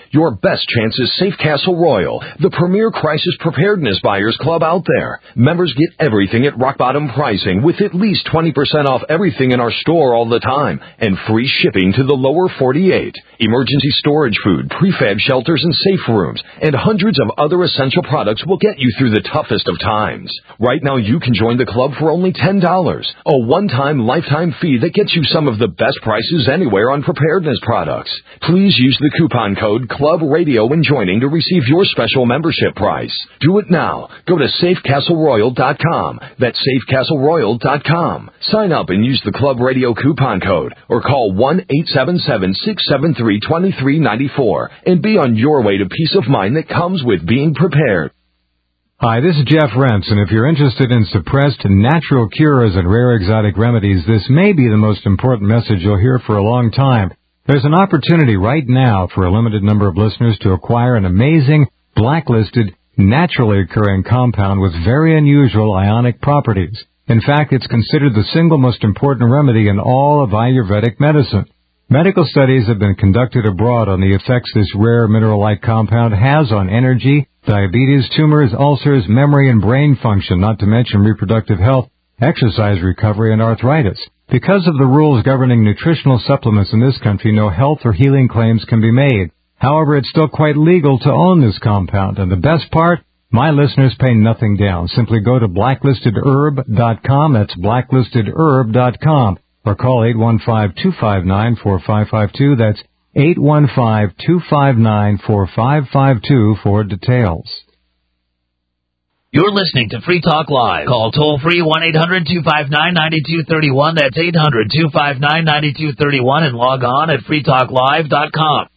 Your best chance is Safe Castle Royal, the premier crisis preparedness buyers club out there. Members get everything at rock bottom pricing with at least twenty percent off everything in our store all the time and free shipping to the lower forty-eight. Emergency storage food, prefab shelters and safe rooms, and hundreds of other essential products will get you through the toughest of times. Right now you can join the club for only ten dollars, a one-time lifetime fee that gets you some of the best prices anywhere on preparedness products. Please use the coupon code Club Radio when joining to receive your special membership price. Do it now. Go to safe castle royal dot com. That's safe castle royal dot com. Sign up and use the Club Radio coupon code or call one eight seven seven, six seven three, two three nine four and be on your way to peace of mind that comes with being prepared. Hi, this is Jeff Rents, and if you're interested in suppressed natural cures and rare exotic remedies, this may be the most important message you'll hear for a long time. There's an opportunity right now for a limited number of listeners to acquire an amazing, blacklisted, naturally occurring compound with very unusual ionic properties. In fact, it's considered the single most important remedy in all of Ayurvedic medicine. Medical studies have been conducted abroad on the effects this rare mineral-like compound has on energy, diabetes, tumors, ulcers, memory and brain function, not to mention reproductive health, exercise recovery, and arthritis. Because of the rules governing nutritional supplements in this country, no health or healing claims can be made. However, it's still quite legal to own this compound, and the best part, my listeners pay nothing down. Simply go to blacklisted herb dot com, that's blacklisted herb dot com, or call eight one five, two five nine, four five five two, that's eight one five, two five nine, four five five two for details. You're listening to Free Talk Live. Call toll-free one eight hundred, two five nine, nine two three one. That's eight hundred, two five nine, nine two three one and log on at free talk live dot com.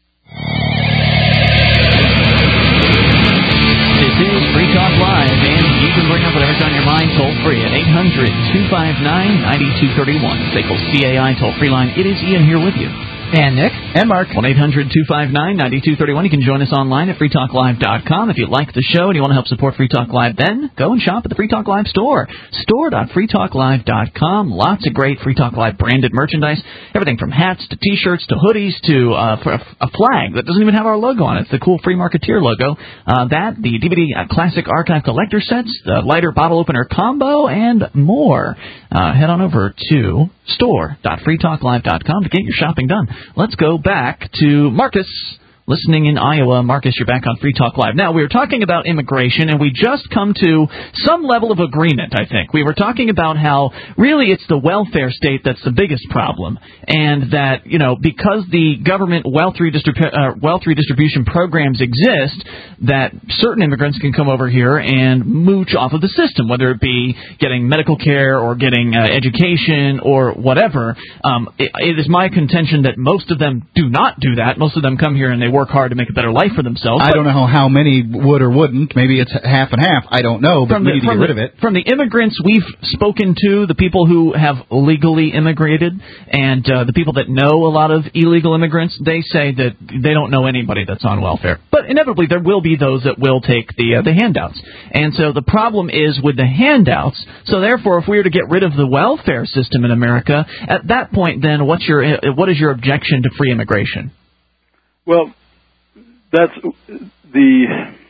This is Free Talk Live, and you can bring up whatever's on your mind toll-free at eight hundred, two five nine, nine two three one. S A C L C A I toll-free line. It is Ian here with you. And Nick. And Mark. one eight hundred, two five nine, nine two three one. You can join us online at free talk live dot com. If you like the show and you want to help support Free Talk Live, then go and shop at the Free Talk Live store. store dot free talk live dot com. Lots of great Free Talk Live branded merchandise. Everything from hats to T-shirts to hoodies to uh, a flag that doesn't even have our logo on it. It's the cool Free Marketeer logo. Uh, that, the D V D uh, Classic Archive Collector Sets, the lighter bottle opener combo, and more. Uh, head on over to store dot free talk live dot com to get your shopping done. Let's go back to Marcus, listening in Iowa. Marcus, you're back on Free Talk Live. Now, we were talking about immigration, and we just come to some level of agreement, I think. We were talking about how, really, it's the welfare state that's the biggest problem, and that, you know, because the government wealth, redistribu- uh, wealth redistribution programs exist, that certain immigrants can come over here and mooch off of the system, whether it be getting medical care or getting uh, education or whatever. Um, it, it is my contention that most of them do not do that. Most of them come here and they work hard to make a better life for themselves. I don't know how many would or wouldn't. Maybe it's half and half. I don't know, but from we the, need to get from rid the, of it. From the immigrants we've spoken to, the people who have legally immigrated, and uh, the people that know a lot of illegal immigrants, they say that they don't know anybody that's on welfare. But inevitably, there will be those that will take the uh, the handouts. And so the problem is with the handouts. So therefore, if we were to get rid of the welfare system in America, at that point, then what's your what is your objection to free immigration? Well, that's the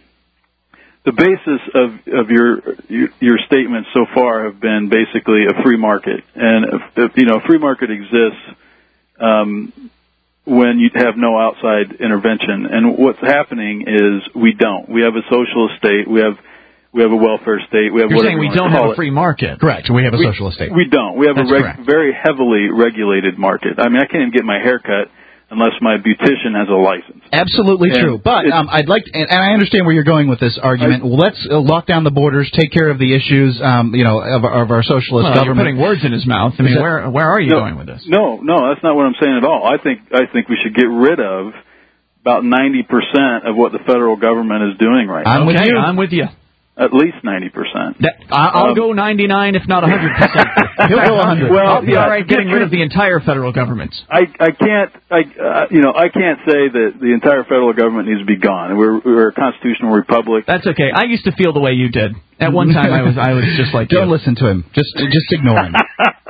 the basis of of your your, your statements so far have been basically a free market, and if, if you know, a free market exists um, when you have no outside intervention. And what's happening is we don't. We have a socialist state. We have we have a welfare state. We have You're saying we don't have a free market. Correct. We have a we, socialist state. We don't. We have That's a reg- very heavily regulated market. I mean, I can't even get my hair cut unless my beautician has a license. Absolutely and true. But um, I'd like, to, and, and I understand where you're going with this argument. I, Let's uh, lock down the borders, take care of the issues, um, you know, of, of our socialist well, government. You're putting words in his mouth. I mean, that, where where are you no, going with this? No, no, that's not what I'm saying at all. I think I think we should get rid of about ninety percent of what the federal government is doing right I'm now. With you. I'm with you. At least ninety percent. I'll um, go ninety-nine, if not one hundred percent. He'll go one hundred. Well, I'll be yeah, all right getting rid of the entire federal government. I I can't I uh, you know I can't say that the entire federal government needs to be gone. We're we're a constitutional republic. That's okay. I used to feel the way you did. At one time, I was I was just like Don't you. listen to him. Just just ignore him.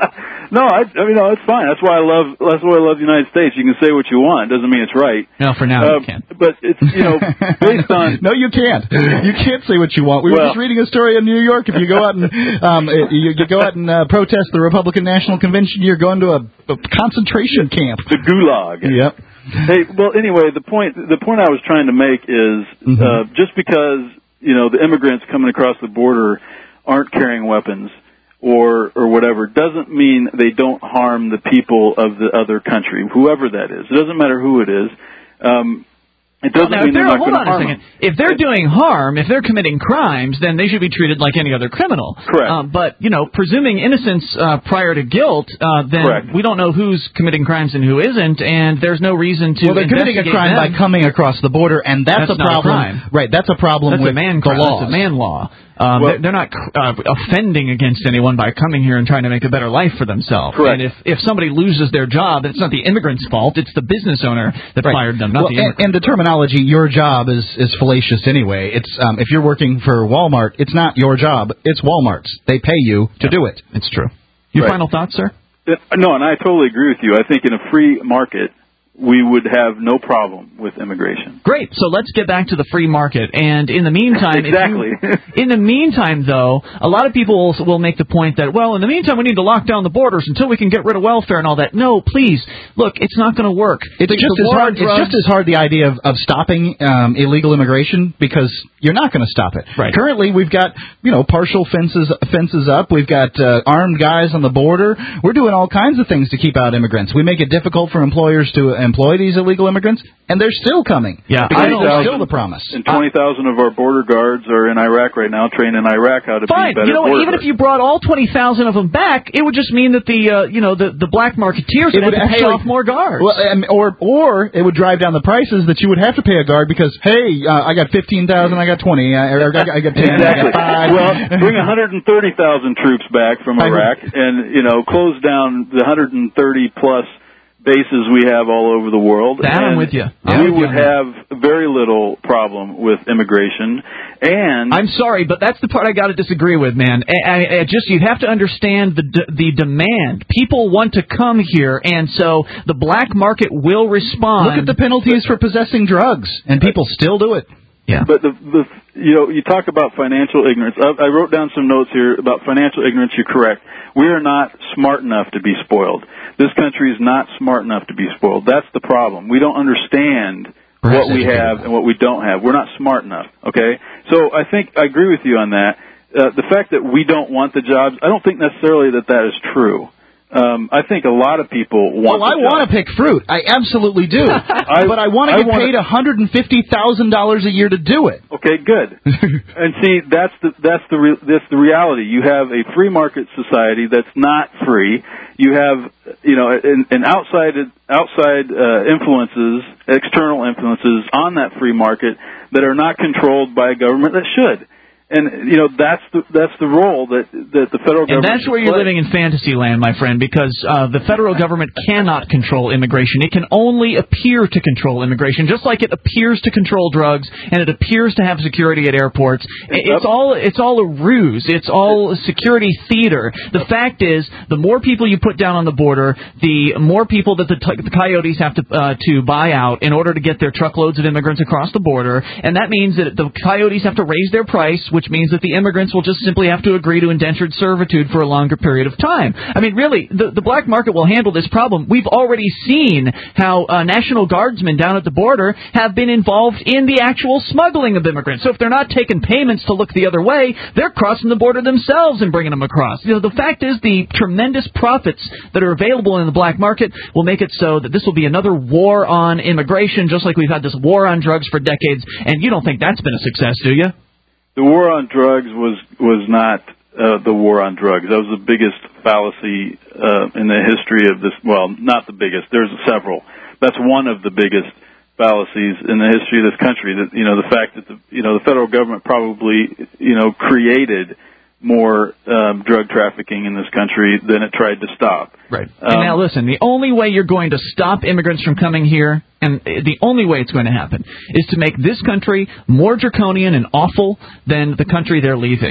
No, I, I mean, no, it's fine. That's why I love. That's why I love the United States. You can say what you want. Doesn't mean it's right. No, for now uh, you can't. But it's you know based on. No, you can't. You can't say what you want. We well, were just reading a story in New York. If you go out and um, you, you go out and uh, protest the Republican National Convention, you're going to a, a concentration camp. The Gulag. Yep. Hey, well, anyway, the point the point I was trying to make is mm-hmm. uh, just because you know the immigrants coming across the border aren't carrying weapons or or whatever doesn't mean they don't harm the people of the other country, whoever that is. It doesn't matter who it is. Um, it doesn't well, now, mean they're not hold going to on harm a second. them. If they're doing harm, if they're committing crimes, then they should be treated like any other criminal. Correct. Um, but you know, presuming innocence uh, prior to guilt, uh, then Correct. we don't know who's committing crimes and who isn't, and there's no reason to. Well, they're committing a crime them. by coming across the border, and that's, that's a problem. Not a crime. Right, that's a problem that's with a man the crime. laws. That's a man law. Um, well, they're, they're not uh, offending against anyone by coming here and trying to make a better life for themselves. Correct. And if, if somebody loses their job, it's not the immigrant's fault. It's the business owner that right. fired them, not well, the immigrant. And, and the terminology, your job, is, is fallacious anyway. It's um, if you're working for Walmart, it's not your job. It's Walmart's. They pay you to yep. do it. It's true. Your right. final thoughts, sir? No, and I totally agree with you. I think in a free market, we would have no problem with immigration. Great. So let's get back to the free market. And in the meantime, exactly. If you, in the meantime, though, a lot of people will, will make the point that, well, in the meantime, we need to lock down the borders until we can get rid of welfare and all that. No, please. Look, it's not going to work. It's just as hard. It's just as hard the idea of, of stopping um, illegal immigration because you're not going to stop it. Right. Currently, we've got you know partial fences fences up. We've got uh, armed guys on the border. We're doing all kinds of things to keep out immigrants. We make it difficult for employers to employ these illegal immigrants, and they're still coming. Yeah, because I don't, there's still the promise. And twenty thousand of our border guards are in Iraq right now, training in Iraq how to Fine. be better You know, border even guards. if you brought all twenty thousand of them back, it would just mean that the uh, you know the, the black marketeers would, would have to actually, pay off more guards. Well, um, or or it would drive down the prices that you would have to pay a guard because hey, uh, I got fifteen thousand, I got twenty, uh, or I got, I got ten, exactly. I got five. Well, bring one hundred thirty thousand troops back from Iraq, and you know close down the one hundred thirty plus bases we have all over the world. That and I'm with you. I'm we with would you have very little problem with immigration. And I'm sorry, but that's the part I got to disagree with, man. I, I, I just you have to understand the d- the demand. People want to come here, and so the black market will respond. Look at the penalties for possessing drugs, and people still do it. Yeah. But the the you know you talk about financial ignorance. I, I wrote down some notes here about financial ignorance. You're correct. We are not smart enough to be spoiled. This country is not smart enough to be spoiled. That's the problem. We don't understand Perhaps what we have and what we don't have. We're not smart enough. Okay. So I think I agree with you on that. Uh, the fact that we don't want the jobs, I don't think necessarily that that is true. Um, I think a lot of people want. Well, I want to pick fruit. I absolutely do. I, but I want to get wanna... paid one hundred and fifty thousand dollars a year to do it. Okay, good. And see, that's the that's the re, that's the reality. You have a free market society that's not free. You have, you know, an, an outside outside uh, influences, external influences on that free market that are not controlled by a government that should. And you know that's the that's the role that that the federal government. And that's where you're living in fantasy land, my friend, because uh, the federal government cannot control immigration. It can only appear to control immigration, just like it appears to control drugs and it appears to have security at airports. It's all it's all a ruse. It's all security theater. The fact is, the more people you put down on the border, the more people that the, t- the coyotes have to uh, to buy out in order to get their truckloads of immigrants across the border, and that means that the coyotes have to raise their price, which means that the immigrants will just simply have to agree to indentured servitude for a longer period of time. I mean, really, the, the black market will handle this problem. We've already seen how uh, National Guardsmen down at the border have been involved in the actual smuggling of immigrants. So if they're not taking payments to look the other way, they're crossing the border themselves and bringing them across. You know, the fact is the tremendous profits that are available in the black market will make it so that this will be another war on immigration, just like we've had this war on drugs for decades. And you don't think that's been a success, do you? The war on drugs was was not uh, the war on drugs. That was the biggest fallacy uh, in the history of this. Well, not the biggest. There's several. That's one of the biggest fallacies in the history of this country. That you know the fact that the you know the federal government probably you know created more um, drug trafficking in this country than it tried to stop. Right. Um, and now listen, the only way you're going to stop immigrants from coming here, and the only way it's going to happen, is to make this country more draconian and awful than the country they're leaving.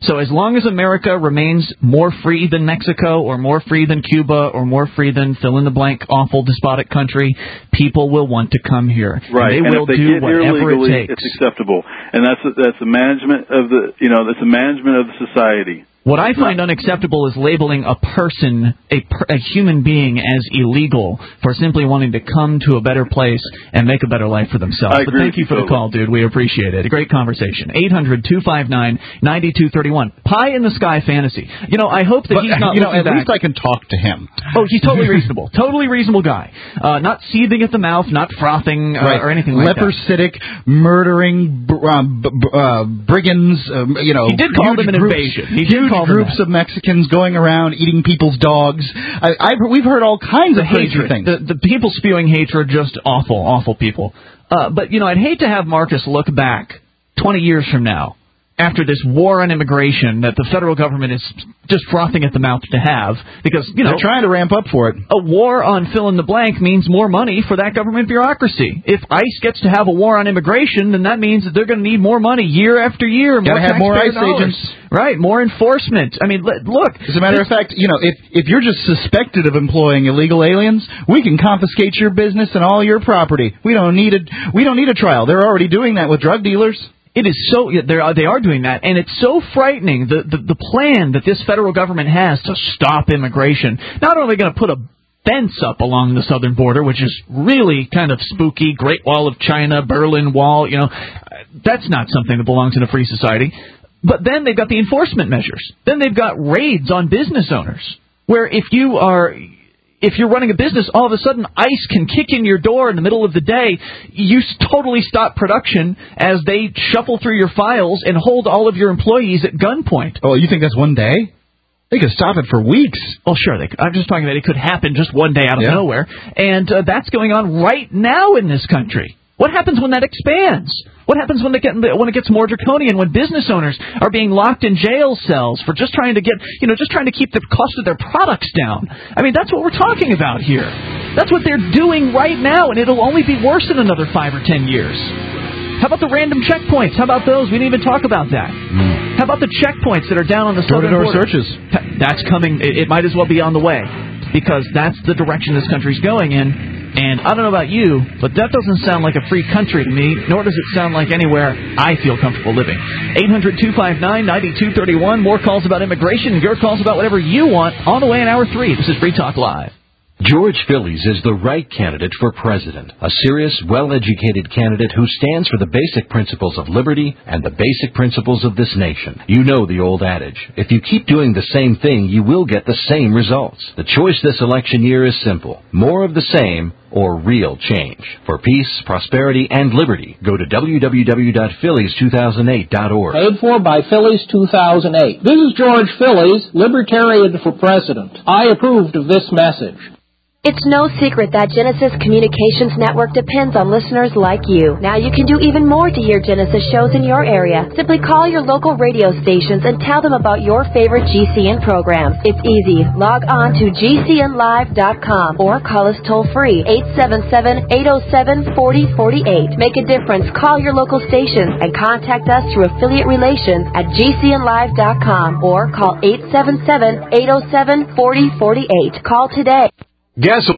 So as long as America remains more free than Mexico or more free than Cuba or more free than fill-in-the-blank awful despotic country, people will want to come here. Right, And they and will if they do get here whatever legally, it takes. it's acceptable. And that's that's the management of the, you know, that's the management of the society. What I find unacceptable is labeling a person, a, per, a human being, as illegal for simply wanting to come to a better place and make a better life for themselves. I But agree thank with you you for the totally. call, dude. We appreciate it. A great conversation. eight hundred two five nine nine two three one. Pie in the sky fantasy. You know, I hope that But, he's not you know, looking at back. least I can talk to him. Oh, he's totally reasonable. Totally reasonable guy. Uh, not seething at the mouth, not frothing uh, Right. or anything like that. Leprositic, murdering br- um, b- b- uh, brigands, um, you know. He did call huge them an groups, invasion. He did huge call them groups that. of Mexicans going around eating people's dogs. I, I've, we've heard all kinds The of crazy hatred. things. The, the people spewing hatred, just awful, awful people. Uh, but, you know, I'd hate to have Marcus look back twenty years from now after this war on immigration that the federal government is just frothing at the mouth to have, because, you know, they're trying to ramp up for it. A war on fill-in-the-blank means more money for that government bureaucracy. If ICE gets to have a war on immigration, then that means that they're going to need more money year after year. More Gotta have more taxpayer ICE dollars. agents. Right, more enforcement. I mean, l- look. As a matter this- of fact, you know, if if you're just suspected of employing illegal aliens, we can confiscate your business and all your property. We don't need a we don't need a trial. They're already doing that with drug dealers. It is so yeah, they are they are doing that, and it's so frightening. The, the the plan that this federal government has to stop immigration. Not only going to put a fence up along the southern border, which is really kind of spooky. Great Wall of China, Berlin Wall. You know, that's not something that belongs in a free society. But then they've got the enforcement measures. Then they've got raids on business owners, where if you are. If you're running a business, all of a sudden ICE can kick in your door in the middle of the day. You s- totally stop production as they shuffle through your files and hold all of your employees at gunpoint. Oh, you think that's one day? They could stop it for weeks. Oh, sure. They could. I'm just talking about it could happen just one day out of Yeah. nowhere. And uh, that's going on right now in this country. What happens when that expands? What happens when, they get, when it gets more draconian, when business owners are being locked in jail cells for just trying to get, you know, just trying to keep the cost of their products down? I mean, that's what we're talking about here. That's what they're doing right now, and it'll only be worse in another five or ten years. How about the random checkpoints? How about those? We didn't even talk about that. Mm. How about the checkpoints that are down on the southern border? Door-to-door searches. That's coming. It, it might as well be on the way, because that's the direction this country's going in. And I don't know about you, but that doesn't sound like a free country to me, nor does it sound like anywhere I feel comfortable living. eight hundred two five nine nine two three one. More calls about immigration, your calls about whatever you want, on the way in hour three. This is Free Talk Live. George Phillies is the right candidate for president, a serious, well-educated candidate who stands for the basic principles of liberty and the basic principles of this nation. You know the old adage, if you keep doing the same thing, you will get the same results. The choice this election year is simple: more of the same or real change. For peace, prosperity, and liberty, go to w w w dot phillies two thousand eight dot org. Paid for by Phillies two thousand eight. This is George Phillies, Libertarian for President. I approved of this message. It's no secret that Genesis Communications Network depends on listeners like you. Now you can do even more to hear Genesis shows in your area. Simply call your local radio stations and tell them about your favorite G C N programs. It's easy. Log on to G C N live dot com or call us toll-free, eight seven seven, eight oh seven, four oh four eight. Make a difference. Call your local stations and contact us through affiliate relations at G C N live dot com or call eight seven seven, eight oh seven, four oh four eight. Call today. Gas